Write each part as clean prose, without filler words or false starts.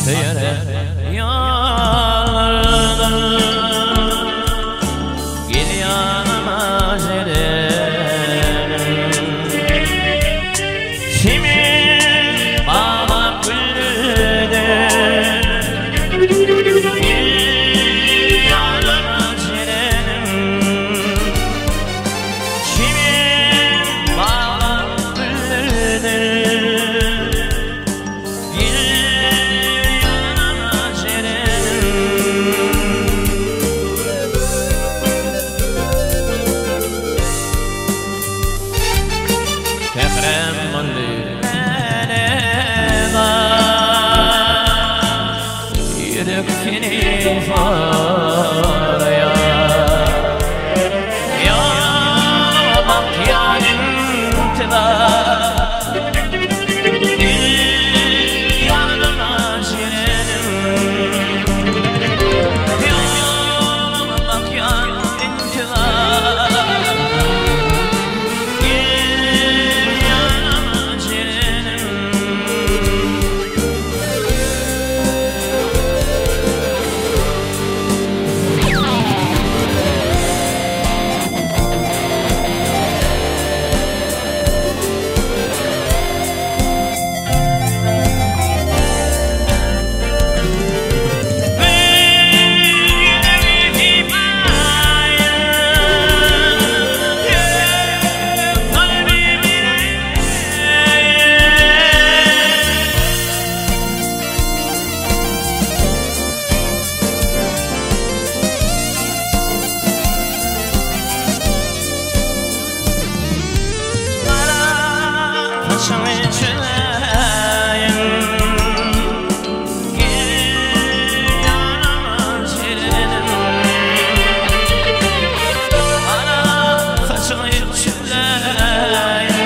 Attı yere yollardan gel yanıma Ceren'im. Kimi bağlar güldü gel yanıma Ceren'im. Kimi bağlar güldü yürek faraya ya bak yarim tedar yanıma Ceren'im. Ya bak yarim tedar yanıma Ceren'im. Saçımı çözeyim gel yanıma Ceren'im. Ana saçımı çözeyim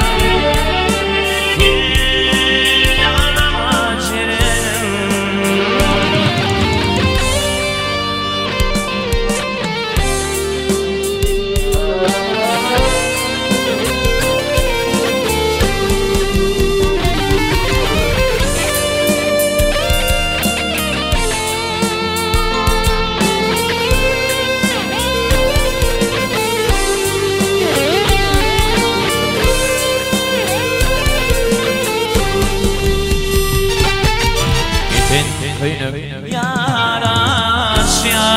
gel yanıma Ceren'im. Köyünüm yaraşya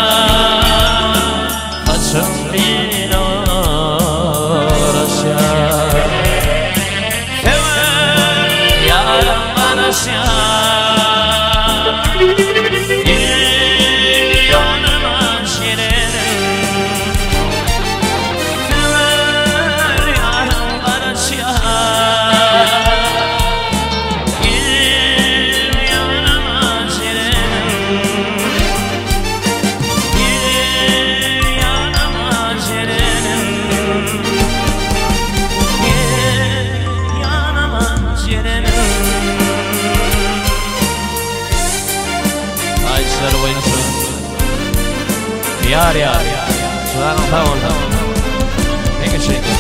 kaçım bin uğraşya sever yarım araşya gel yanıma Ceren'im. Sever yarım araşya yar yar, sudan tamam. Ne geçeyim?